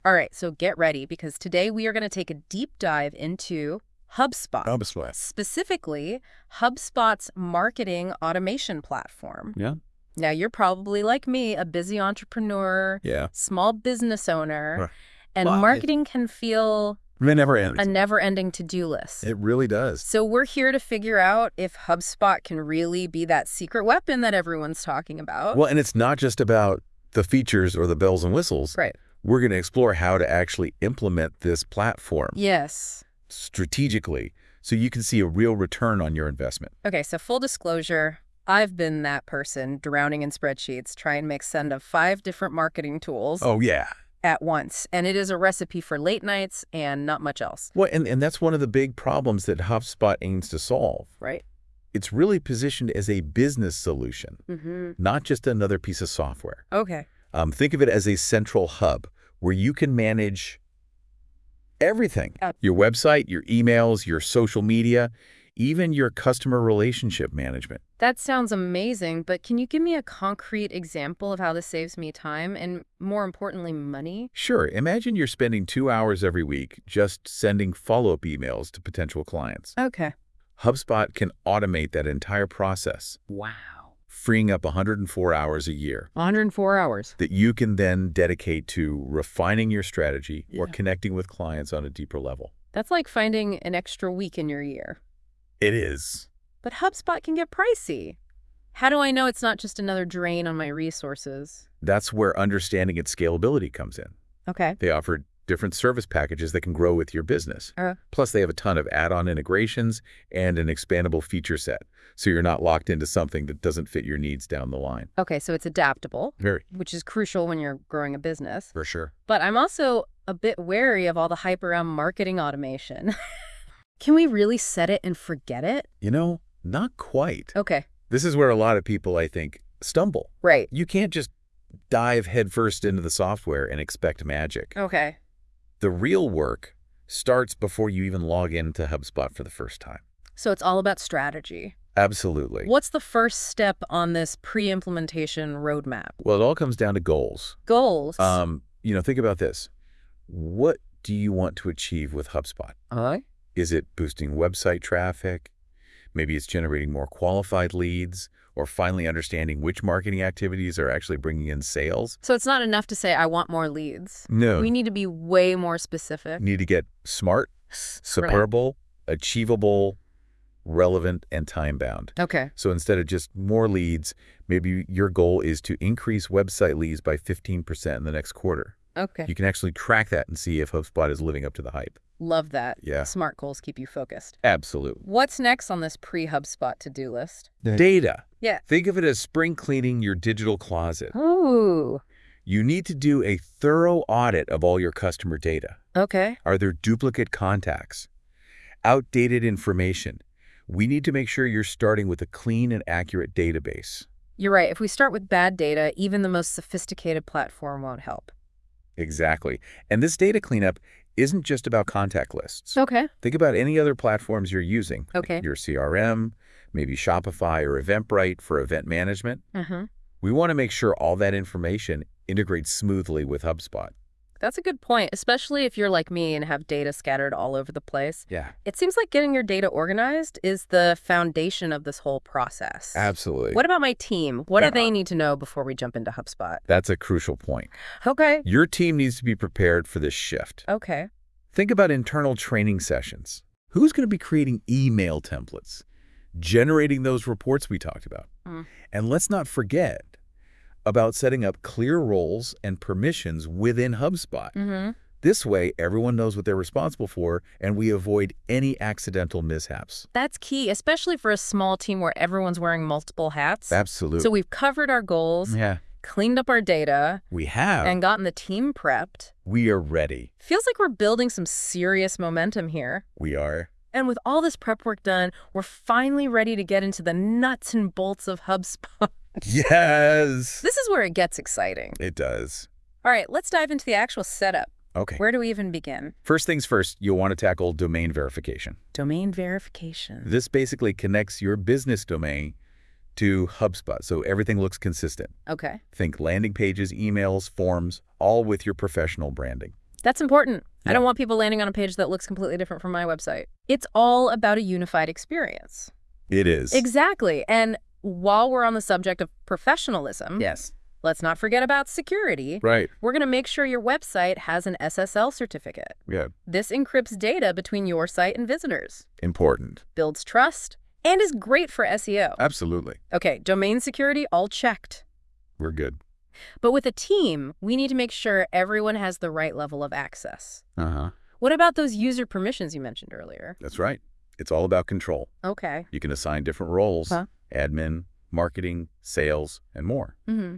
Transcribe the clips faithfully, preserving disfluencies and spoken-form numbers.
All right, so get ready because today we are going to take a deep dive into HubSpot. HubSpot. Specifically, HubSpot's marketing automation platform. Yeah. Now, you're probably like me, a busy entrepreneur, Yeah. small business owner, Right. and Well, it- marketing can feel It never ends. a never-ending to-do list. It really does. So we're here to figure out if HubSpot can really be that secret weapon that everyone's talking about. Well, and it's not just about the features or the bells and whistles. Right. We're going to explore how to actually implement this platform Yes. strategically so you can see a real return on your investment. Okay, so full disclosure, I've been that person drowning in spreadsheets trying to make sense of five different marketing tools Oh, yeah. at once. And it is a recipe for late nights and not much else, Well, and, and that's one of the big problems that HubSpot aims to solve. right? It's really positioned as a business solution, Mm-hmm. not just another piece of software. Okay. Um, think of it as a central hub where you can manage everything. Uh, Your website, your emails, your social media, even your customer relationship management. That sounds amazing, but can you give me a concrete example of how this saves me time and, more importantly, money? Sure, imagine you're spending two hours every week just sending follow-up emails to potential clients. Okay. HubSpot can automate that entire process, Wow. freeing up one hundred four hours a year one hundred four hours. that you can then dedicate to refining your strategy or Yeah. connecting with clients on a deeper level. That's like finding an extra week in your year. It is. But HubSpot can get pricey. How do I know it's not just another drain on my resources? That's where understanding its scalability comes in. Okay. They offer different service packages that can grow with your business. Uh, Plus, they have a ton of add-on integrations and an expandable feature set, so you're not locked into something that doesn't fit your needs down the line. okay, so it's adaptable, Very. which is crucial when you're growing a business. For sure. But I'm also a bit wary of all the hype around marketing automation. Can we really set it and forget it? You know, not quite. Okay. This is where a lot of people, I think, stumble. Right. You can't just dive headfirst into the software and expect magic. Okay. The real work starts before you even log into HubSpot for the first time. So it's all about strategy. Absolutely. What's the first step on this pre-implementation roadmap? Well, it all comes down to goals. Goals. Um, you know, think about this. What do you want to achieve with HubSpot? Uh, Is it boosting website traffic? Maybe it's generating more qualified leads, or finally understanding which marketing activities are actually bringing in sales. so it's not enough to say, I want more leads. No, We need to be way more specific. need to get smart, superable, achievable, relevant, and time-bound. Okay. So instead of just more leads, maybe your goal is to increase website leads by fifteen percent in the next quarter. Okay. You can actually track that and see if HubSpot is living up to the hype. Love that. Yeah. Smart goals keep you focused. Absolutely. What's next on this pre-HubSpot to-do list? Data. Yeah. Think of it as spring cleaning your digital closet. Ooh. You need to do a thorough audit of all your customer data. Okay. Are there duplicate contacts? Outdated information? We need to make sure you're starting with a clean and accurate database. You're right. If we start with bad data, even the most sophisticated platform won't help. Exactly. And this data cleanup isn't just about contact lists. Okay. Think about any other platforms you're using. Okay. Your C R M, maybe Shopify or Eventbrite for event management. Uh-huh. We want to make sure all that information integrates smoothly with HubSpot. That's a good point, especially if you're like me and have data scattered all over the place. Yeah, It seems like getting your data organized is the foundation of this whole process. absolutely. What about my team? What Yeah. do they need to know before we jump into HubSpot? That's a crucial point. Okay. Your team needs to be prepared for this shift. Okay. Think about internal training sessions. Who's going to be creating email templates, generating those reports we talked about? Mm. And let's not forget about setting up clear roles and permissions within HubSpot. Mm-hmm. This way, everyone knows what they're responsible for, and we avoid any accidental mishaps. That's key, especially for a small team where everyone's wearing multiple hats. Absolutely. So we've covered our goals, yeah, cleaned up our data, we have. and gotten the team prepped. We are ready. Feels like we're building some serious momentum here. We are. And with all this prep work done, we're finally ready to get into the nuts and bolts of HubSpot. Yes. This is where it gets exciting. It does. All right, let's dive into the actual setup. Okay. Where do we even begin? First things first, you'll want to tackle domain verification. Domain verification. This basically connects your business domain to HubSpot, so everything looks consistent. Okay. Think landing pages, emails, forms, all with your professional branding. That's important. Yeah. I don't want people landing on a page that looks completely different from my website. It's all about a unified experience. It is. Exactly. And while we're on the subject of professionalism, Yes. let's not forget about security. Right. We're going to make sure your website has an S S L certificate. Yeah. This encrypts data between your site and visitors, Important. builds trust, and is great for S E O. Absolutely. Okay, domain security, all checked. We're good. But with a team, we need to make sure everyone has the right level of access. Uh-huh. What about those user permissions you mentioned earlier? That's right. It's all about control. Okay. You can assign different roles, Huh? admin, marketing, sales, and more. Mm-hmm.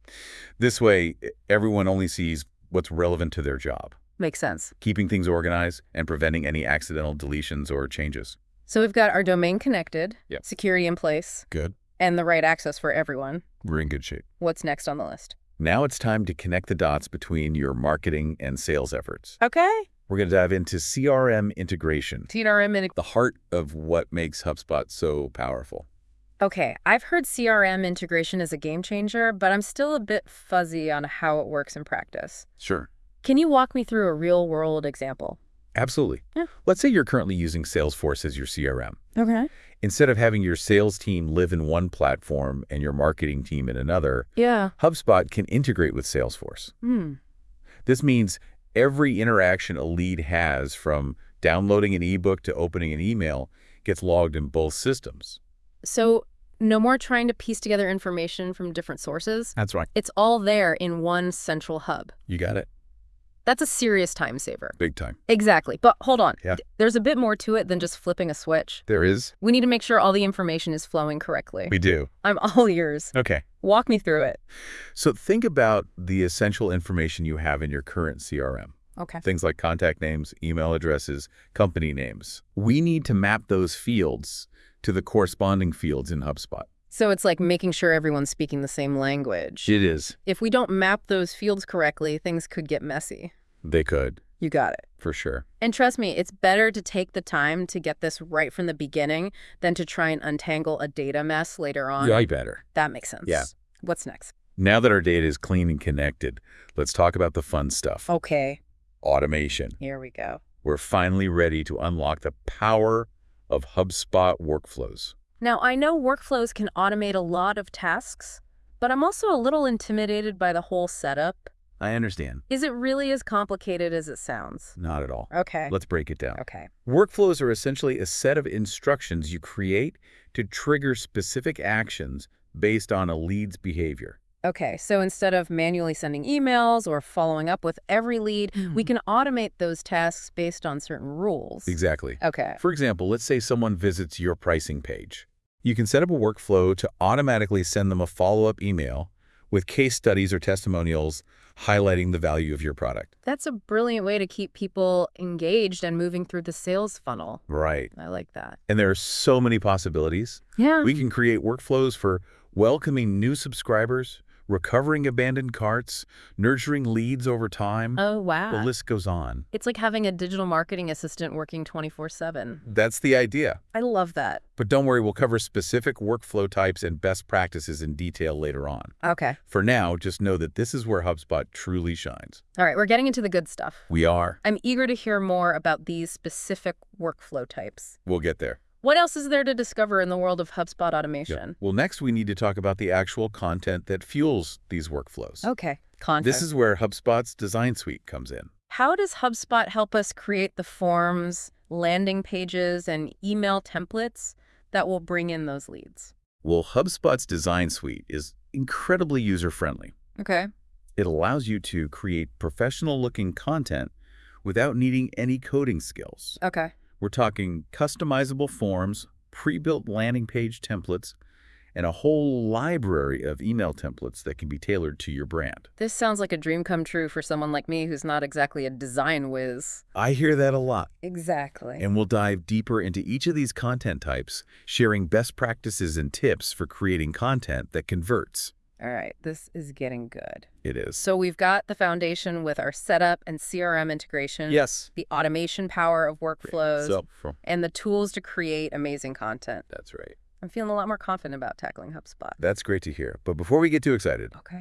This way, everyone only sees what's relevant to their job, Makes sense. keeping things organized and preventing any accidental deletions or changes. So we've got our domain connected, Yep. security in place, Good. and the right access for everyone. We're in good shape. What's next on the list? Now it's time to connect the dots between your marketing and sales efforts. Okay. We're going to dive into C R M integration, T R M and the heart of what makes HubSpot so powerful. Okay, I've heard C R M integration is a game changer, but I'm still a bit fuzzy on how it works in practice. Sure. Can you walk me through a real-world example? Absolutely. Yeah. Let's say you're currently using Salesforce as your C R M. Okay. Instead of having your sales team live in one platform and your marketing team in another, Yeah. HubSpot can integrate with Salesforce. Hmm. This means every interaction a lead has, from downloading an ebook to opening an email, gets logged in both systems. So no more trying to piece together information from different sources. That's right. It's all there in one central hub. You got it. That's a serious time saver. Big time. Exactly. But hold on. Yeah. There's a bit more to it than just flipping a switch. There is. We need to make sure all the information is flowing correctly. We do. I'm all ears. Okay. Walk me through it. So think about the essential information you have in your current C R M. Okay. Things like contact names, email addresses, company names. We need to map those fields to the corresponding fields in HubSpot. So it's like making sure everyone's speaking the same language. It is. If we don't map those fields correctly, things could get messy. They could, You got it. for sure. And trust me, it's better to take the time to get this right from the beginning than to try and untangle a data mess later on. Yeah, I better. That makes sense. Yeah. What's next? Now that our data is clean and connected, let's talk about the fun stuff. Okay, Automation. here we go. We're finally ready to unlock the power of HubSpot workflows. Now, I know workflows can automate a lot of tasks, but I'm also a little intimidated by the whole setup. I understand. Is it really as complicated as it sounds? Not at all. Okay. Let's break it down. Okay. Workflows are essentially a set of instructions you create to trigger specific actions based on a lead's behavior. Okay, so instead of manually sending emails or following up with every lead, we can automate those tasks based on certain rules. Exactly. Okay. For example, let's say someone visits your pricing page. You can set up a workflow to automatically send them a follow-up email with case studies or testimonials highlighting the value of your product. That's a brilliant way to keep people engaged and moving through the sales funnel. Right. I like that. And there are so many possibilities. Yeah. We can create workflows for welcoming new subscribers, recovering abandoned carts, nurturing leads over time. Oh, wow. The list goes on. It's like having a digital marketing assistant working twenty-four seven. That's the idea. I love that. But don't worry, we'll cover specific workflow types and best practices in detail later on. Okay. For now, just know that this is where HubSpot truly shines. All right, we're getting into the good stuff. We are. I'm eager to hear more about these specific workflow types. We'll get there. What else is there to discover in the world of HubSpot Yeah. automation? Well, next we need to talk about the actual content that fuels these workflows. Okay. Content. This is where HubSpot's Design Suite comes in. How does HubSpot help us create the forms, landing pages, and email templates that will bring in those leads? Well, HubSpot's Design Suite is incredibly user-friendly. Okay. It allows you to create professional-looking content without needing any coding skills. Okay. We're talking customizable forms, pre-built landing page templates, and a whole library of email templates that can be tailored to your brand. This sounds like a dream come true for someone like me who's not exactly a design whiz. I hear that a lot. Exactly. And we'll dive deeper into each of these content types, sharing best practices and tips for creating content that converts. All right, this is getting good. It is. So we've got the foundation with our setup and C R M integration, Yes. the automation power of workflows, So, for- and the tools to create amazing content. that's right. I'm feeling a lot more confident about tackling HubSpot. That's great to hear. But before we get too excited, Okay.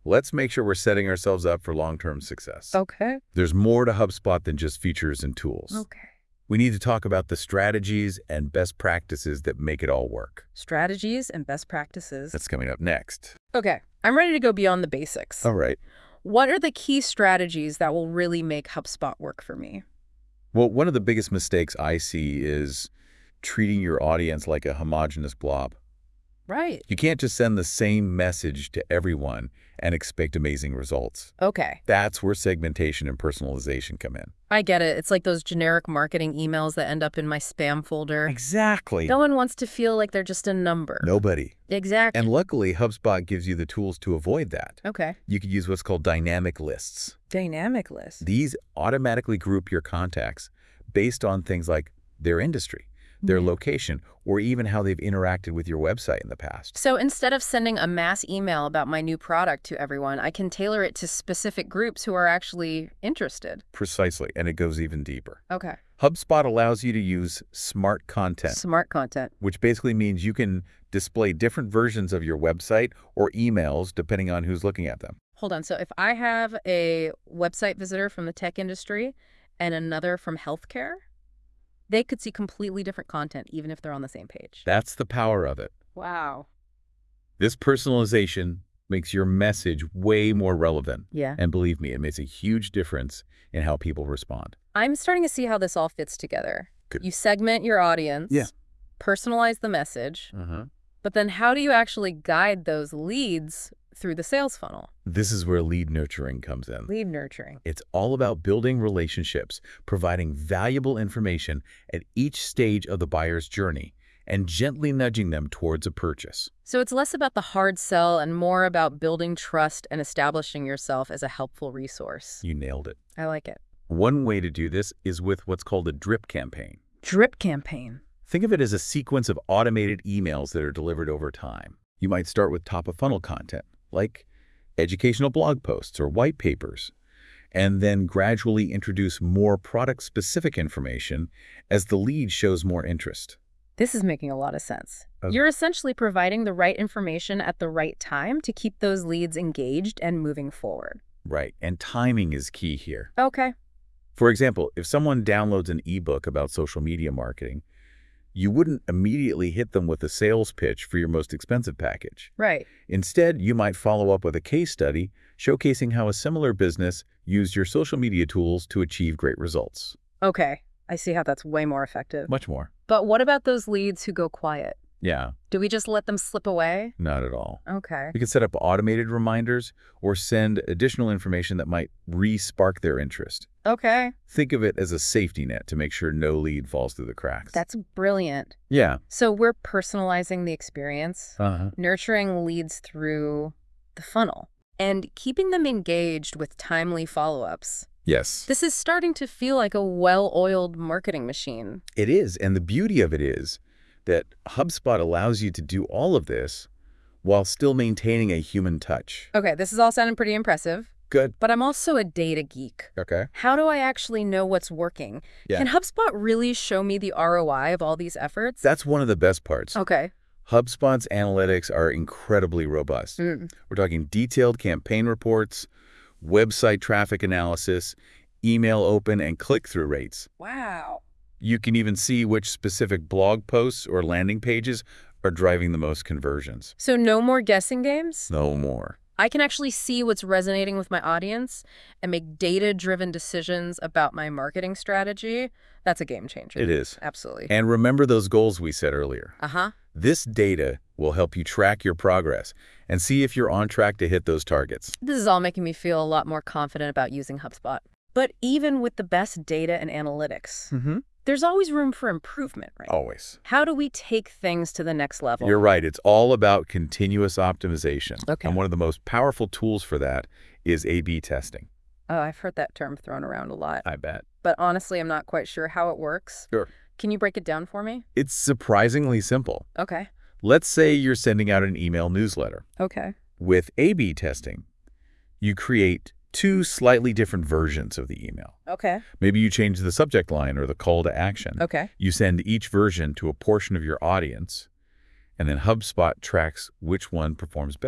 let's make sure we're setting ourselves up for long-term success. Okay. There's more to HubSpot than just features and tools. Okay. We need to talk about the strategies and best practices that make it all work. Strategies and best practices. That's coming up next. Okay. I'm ready to go beyond the basics. All right. What are the key strategies that will really make HubSpot work for me? Well, one of the biggest mistakes I see is treating your audience like a homogeneous blob. Right. You can't just send the same message to everyone and expect amazing results. Okay. That's where segmentation and personalization come in. I get it. It's like those generic marketing emails that end up in my spam folder. Exactly. No one wants to feel like they're just a number. Nobody. Exactly. And luckily, HubSpot gives you the tools to avoid that. Okay. You could use what's called dynamic lists. Dynamic lists. These automatically group your contacts based on things like their industry, their Yeah. location, or even how they've interacted with your website in the past. So instead of sending a mass email about my new product to everyone, I can tailor it to specific groups who are actually interested. Precisely, and it goes even deeper. Okay. HubSpot allows you to use smart content, Smart content. which basically means you can display different versions of your website or emails depending on who's looking at them. Hold on. So if I have a website visitor from the tech industry and another from healthcare, they could see completely different content, even if they're on the same page. That's the power of it. Wow. This personalization makes your message way more relevant. Yeah. And believe me, it makes a huge difference in how people respond. I'm starting to see how this all fits together. Good. You segment your audience, Yeah. personalize the message, Uh-huh. but then how do you actually guide those leads through the sales funnel? This is where lead nurturing comes in. Lead nurturing. It's all about building relationships, providing valuable information at each stage of the buyer's journey, and gently nudging them towards a purchase. So it's less about the hard sell and more about building trust and establishing yourself as a helpful resource. You nailed it. I like it. One way to do this is with what's called a drip campaign. Drip campaign. Think of it as a sequence of automated emails that are delivered over time. You might start with top-of-funnel content, like educational blog posts or white papers, and then gradually introduce more product-specific information as the lead shows more interest. This is making a lot of sense. Uh, You're essentially providing the right information at the right time to keep those leads engaged and moving forward. Right, and timing is key here. Okay. For example, if someone downloads an ebook about social media marketing, you wouldn't immediately hit them with a sales pitch for your most expensive package. Right. Instead, you might follow up with a case study showcasing how a similar business used your social media tools to achieve great results. Okay. I see how that's way more effective. Much more. But what about those leads who go quiet? Yeah, Do we just let them slip away? not at all. Okay. You can set up automated reminders or send additional information that might re-spark their interest. Okay. Think of it as a safety net to make sure no lead falls through the cracks. That's brilliant. Yeah. So we're personalizing the experience, Uh-huh. nurturing leads through the funnel, and keeping them engaged with timely follow-ups. Yes. This is starting to feel like a well-oiled marketing machine. It is, and the beauty of it is that HubSpot allows you to do all of this while still maintaining a human touch. Okay, this is all sounding pretty impressive, Good. but I'm also a data geek. Okay. How do I actually know what's working? Yeah. Can HubSpot really show me the R O I of all these efforts? That's one of the best parts. Okay. HubSpot's analytics are incredibly robust. Mm. We're talking detailed campaign reports, website traffic analysis, email open and click-through rates. Wow. You can even see which specific blog posts or landing pages are driving the most conversions. So no more guessing games? No more. I can actually see what's resonating with my audience and make data-driven decisions about my marketing strategy. That's a game changer. It is. Absolutely. And remember those goals we set earlier. Uh-huh. This data will help you track your progress and see if you're on track to hit those targets. This is all making me feel a lot more confident about using HubSpot. But even with the best data and analytics, Mm-hmm. there's always room for improvement, right? Always. How do we take things to the next level? You're right. It's all about continuous optimization. Okay. And one of the most powerful tools for that is A B testing. Oh, I've heard that term thrown around a lot. I bet. But honestly, I'm not quite sure how it works. Sure. Can you break it down for me? It's surprisingly simple. Okay. Let's say you're sending out an email newsletter. Okay. With A B testing, you create two slightly different versions of the email. Okay. Maybe you change the subject line or the call to action. Okay. You send each version to a portion of your audience, and then HubSpot tracks which one performs better.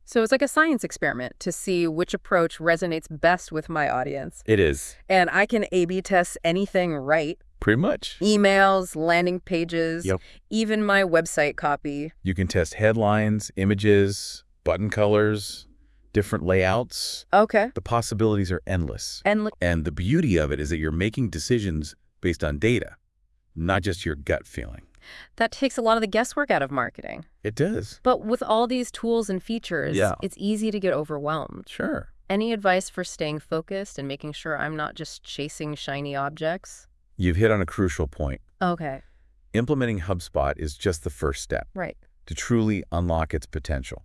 So it's like a science experiment to see which approach resonates best with my audience. It is. And I can A B test anything right. Pretty much. Emails, landing pages, Yep. even my website copy. You can test headlines, images, button colors, different layouts. Okay. The possibilities are endless. And look, And the beauty of it is that you're making decisions based on data, not just your gut feeling. that takes a lot of the guesswork out of marketing. It does. But with all these tools and features, Yeah. it's easy to get overwhelmed. Sure. Any advice for staying focused and making sure I'm not just chasing shiny objects? You've hit on a crucial point. Okay. Implementing HubSpot is just the first step Right. to truly unlock its potential.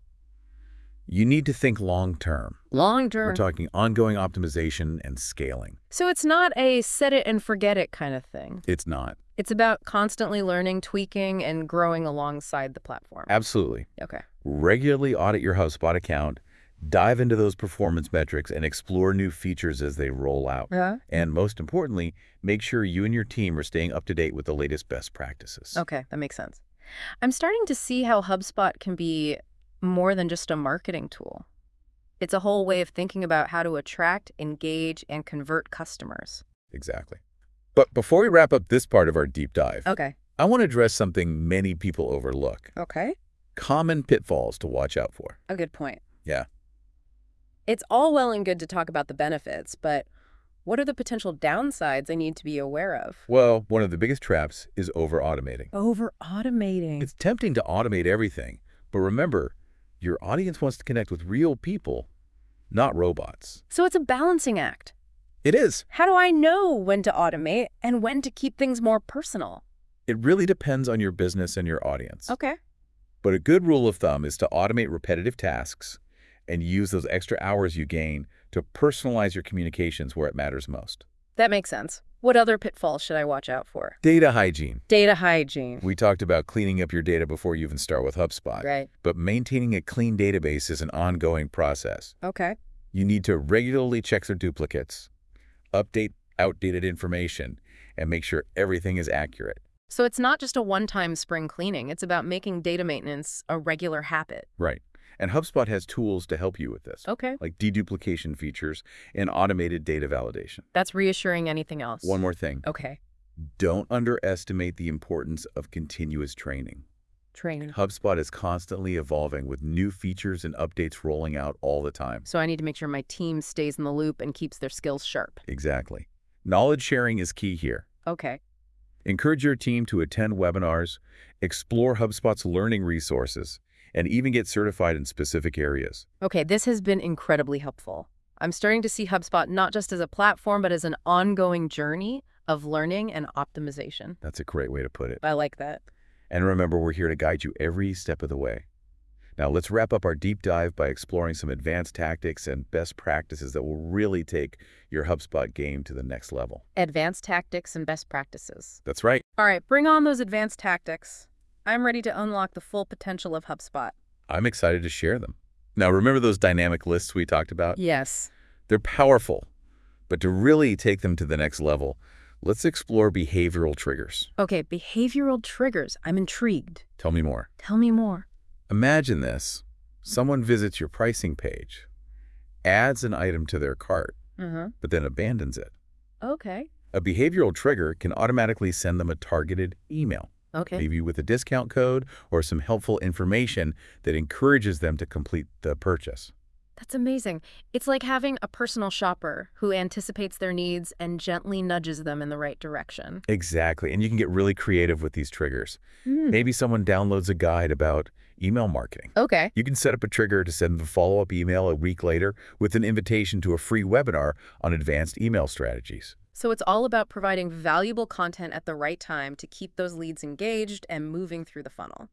You need to think long-term. Long We're term. talking ongoing optimization and scaling. So it's not a set it and forget it kind of thing. It's not. It's about constantly learning, tweaking, and growing alongside the platform. Absolutely. Okay. Regularly audit your HubSpot account, dive into those performance metrics, and explore new features as they roll out. Yeah. And most importantly, make sure you and your team are staying up to date with the latest best practices. Okay, that makes sense. I'm starting to see how HubSpot can be more than just a marketing tool. It's a whole way of thinking about how to attract, engage, and convert customers. Exactly. But before we wrap up this part of our deep dive, Okay. I want to address something many people overlook. Okay. Common pitfalls to watch out for. A good point. Yeah. It's all well and good to talk about the benefits, but what are the potential downsides I need to be aware of? Well, one of the biggest traps is over-automating. Over-automating. It's tempting to automate everything, but remember, your audience wants to connect with real people, not robots. So it's a balancing act. It is. How do I know when to automate and when to keep things more personal? It really depends on your business and your audience. Okay. But a good rule of thumb is to automate repetitive tasks and use those extra hours you gain to personalize your communications where it matters most. That makes sense. What other pitfalls should I watch out for? Data hygiene. Data hygiene. We talked about cleaning up your data before you even start with HubSpot. Right. But maintaining a clean database is an ongoing process. Okay. You need to regularly check their duplicates, update outdated information, and make sure everything is accurate. So it's not just a one-time spring cleaning. It's about making data maintenance a regular habit. Right. And HubSpot has tools to help you with this, Okay. like deduplication features and automated data validation. That's reassuring. Anything else? One more thing. Okay. Don't underestimate the importance of continuous training. Training. HubSpot is constantly evolving with new features and updates rolling out all the time. So I need to make sure my team stays in the loop and keeps their skills sharp. Exactly. Knowledge sharing is key here. Okay. Encourage your team to attend webinars, explore HubSpot's learning resources, and even get certified in specific areas. Okay, this has been incredibly helpful. I'm starting to see HubSpot not just as a platform, but as an ongoing journey of learning and optimization. That's a great way to put it. I like that. And remember, we're here to guide you every step of the way. Now, let's wrap up our deep dive by exploring some advanced tactics and best practices that will really take your HubSpot game to the next level. Advanced tactics and best practices. That's right. All right, bring on those advanced tactics. I'm ready to unlock the full potential of HubSpot. I'm excited to share them. Now, remember those dynamic lists we talked about? Yes. They're powerful, but to really take them to the next level, let's explore behavioral triggers. Okay, behavioral triggers. I'm intrigued. Tell me more. Tell me more. Imagine this. Someone visits your pricing page, adds an item to their cart, Uh-huh. but then abandons it. Okay. A behavioral trigger can automatically send them a targeted email, Okay. maybe with a discount code or some helpful information that encourages them to complete the purchase. That's amazing. It's like having a personal shopper who anticipates their needs and gently nudges them in the right direction. Exactly, and you can get really creative with these triggers. Mm. Maybe someone downloads a guide about email marketing. Okay. You can set up a trigger to send them a follow-up email a week later with an invitation to a free webinar on advanced email strategies. So it's all about providing valuable content at the right time to keep those leads engaged and moving through the funnel.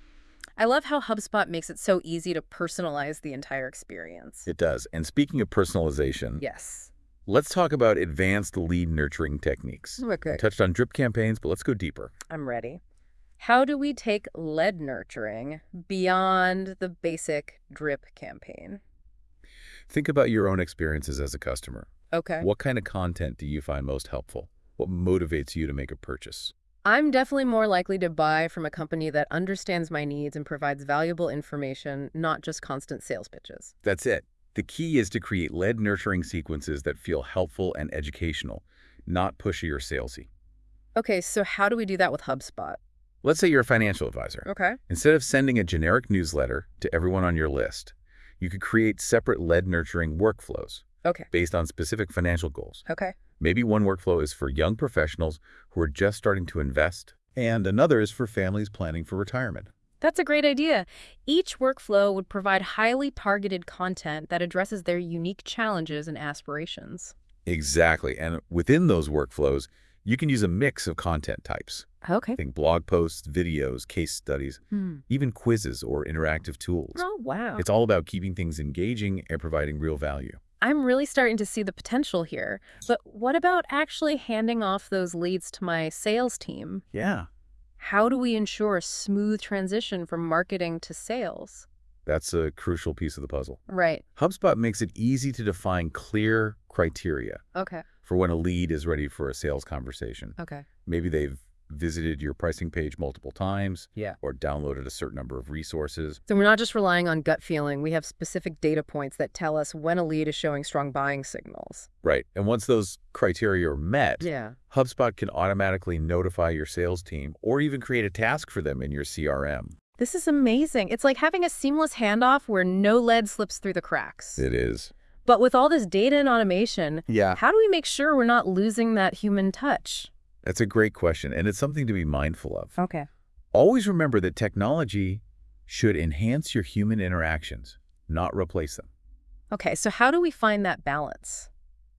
I love how HubSpot makes it so easy to personalize the entire experience. It does. And speaking of personalization, Yes. let's talk about advanced lead nurturing techniques. Okay. I touched on drip campaigns, but let's go deeper. I'm ready. How do we take lead nurturing beyond the basic drip campaign? Think about your own experiences as a customer. Okay. What kind of content do you find most helpful? What motivates you to make a purchase? I'm definitely more likely to buy from a company that understands my needs and provides valuable information, not just constant sales pitches. That's it. The key is to create lead nurturing sequences that feel helpful and educational, not pushy or salesy. Okay, so how do we do that with HubSpot? Let's say you're a financial advisor. Okay. Instead of sending a generic newsletter to everyone on your list, you could create separate lead nurturing workflows Okay. based on specific financial goals. Okay. Maybe one workflow is for young professionals who are just starting to invest, and another is for families planning for retirement. That's a great idea. Each workflow would provide highly targeted content that addresses their unique challenges and aspirations. Exactly. And within those workflows, you can use a mix of content types. Okay. Think blog posts, videos, case studies, Hmm. even quizzes or interactive tools. Oh, wow. It's all about keeping things engaging and providing real value. I'm really starting to see the potential here. But what about actually handing off those leads to my sales team? Yeah. How do we ensure a smooth transition from marketing to sales? That's a crucial piece of the puzzle. Right. HubSpot makes it easy to define clear criteria Okay. for when a lead is ready for a sales conversation. Okay. Maybe they've visited your pricing page multiple times, Yeah. or downloaded a certain number of resources. So we're not just relying on gut feeling. We have specific data points that tell us when a lead is showing strong buying signals. Right. And once those criteria are met, Yeah. HubSpot can automatically notify your sales team or even create a task for them in your C R M. This is amazing. It's like having a seamless handoff where no lead slips through the cracks. It is. But with all this data and automation, Yeah. how do we make sure we're not losing that human touch? That's a great question, and it's something to be mindful of. Okay. Always remember that technology should enhance your human interactions, not replace them. Okay, so how do we find that balance?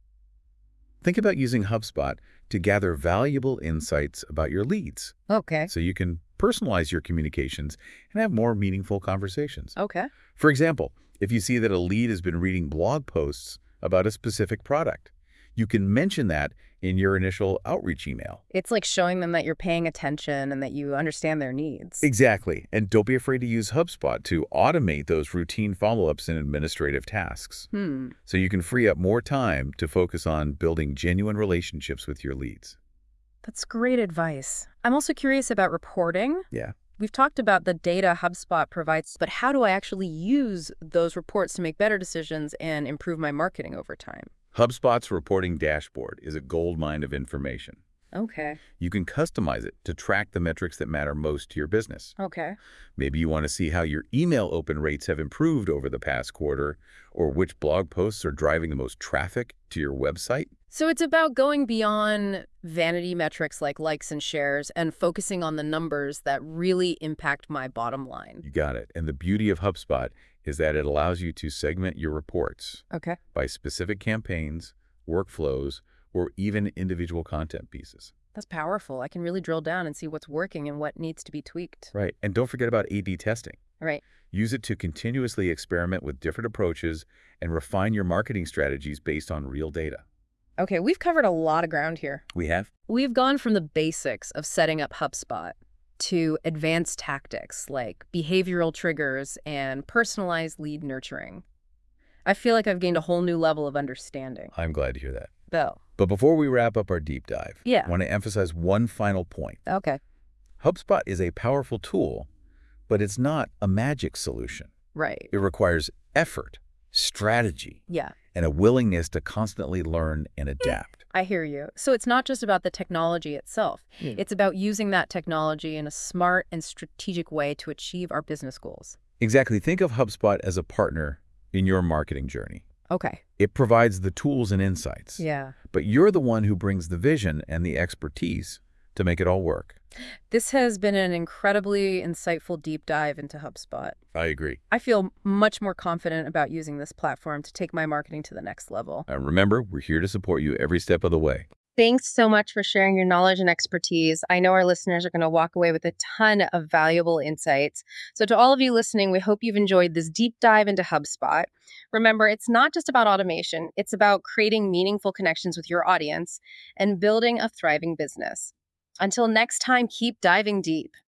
Think about using HubSpot to gather valuable insights about your leads, Okay. so you can personalize your communications and have more meaningful conversations. Okay. For example, if you see that a lead has been reading blog posts about a specific product, you can mention that in your initial outreach email. It's like showing them that you're paying attention and that you understand their needs. Exactly. And don't be afraid to use HubSpot to automate those routine follow-ups and administrative tasks, Hmm. so you can free up more time to focus on building genuine relationships with your leads. That's great advice. I'm also curious about reporting. Yeah. We've talked about the data HubSpot provides, but how do I actually use those reports to make better decisions and improve my marketing over time? HubSpot's reporting dashboard is a goldmine of information. Okay. You can customize it to track the metrics that matter most to your business. Okay. Maybe you want to see how your email open rates have improved over the past quarter, or which blog posts are driving the most traffic to your website. So it's about going beyond vanity metrics like likes and shares and focusing on the numbers that really impact my bottom line. You got it. And the beauty of HubSpot is that it allows you to segment your reports Okay. by specific campaigns, workflows, or even individual content pieces. That's powerful. I can really drill down and see what's working and what needs to be tweaked. Right. And don't forget about A B testing. Right. Use it to continuously experiment with different approaches and refine your marketing strategies based on real data. Okay, we've covered a lot of ground here. We have? We've gone from the basics of setting up HubSpot to advanced tactics like behavioral triggers and personalized lead nurturing. I feel like I've gained a whole new level of understanding. I'm glad to hear that. Bill. But before we wrap up our deep dive, Yeah. I want to emphasize one final point. Okay. HubSpot is a powerful tool, but it's not a magic solution. Right. It requires effort, strategy, Yeah. and a willingness to constantly learn and adapt. I hear you. So it's not just about the technology itself. Hmm. It's about using that technology in a smart and strategic way to achieve our business goals. Exactly. Think of HubSpot as a partner in your marketing journey. Okay. It provides the tools and insights, Yeah. but you're the one who brings the vision and the expertise to make it all work. This has been an incredibly insightful deep dive into HubSpot. I agree. I feel much more confident about using this platform to take my marketing to the next level. And remember, we're here to support you every step of the way. Thanks so much for sharing your knowledge and expertise. I know our listeners are going to walk away with a ton of valuable insights. So to all of you listening, we hope you've enjoyed this deep dive into HubSpot. Remember, it's not just about automation. It's about creating meaningful connections with your audience and building a thriving business. Until next time, keep diving deep.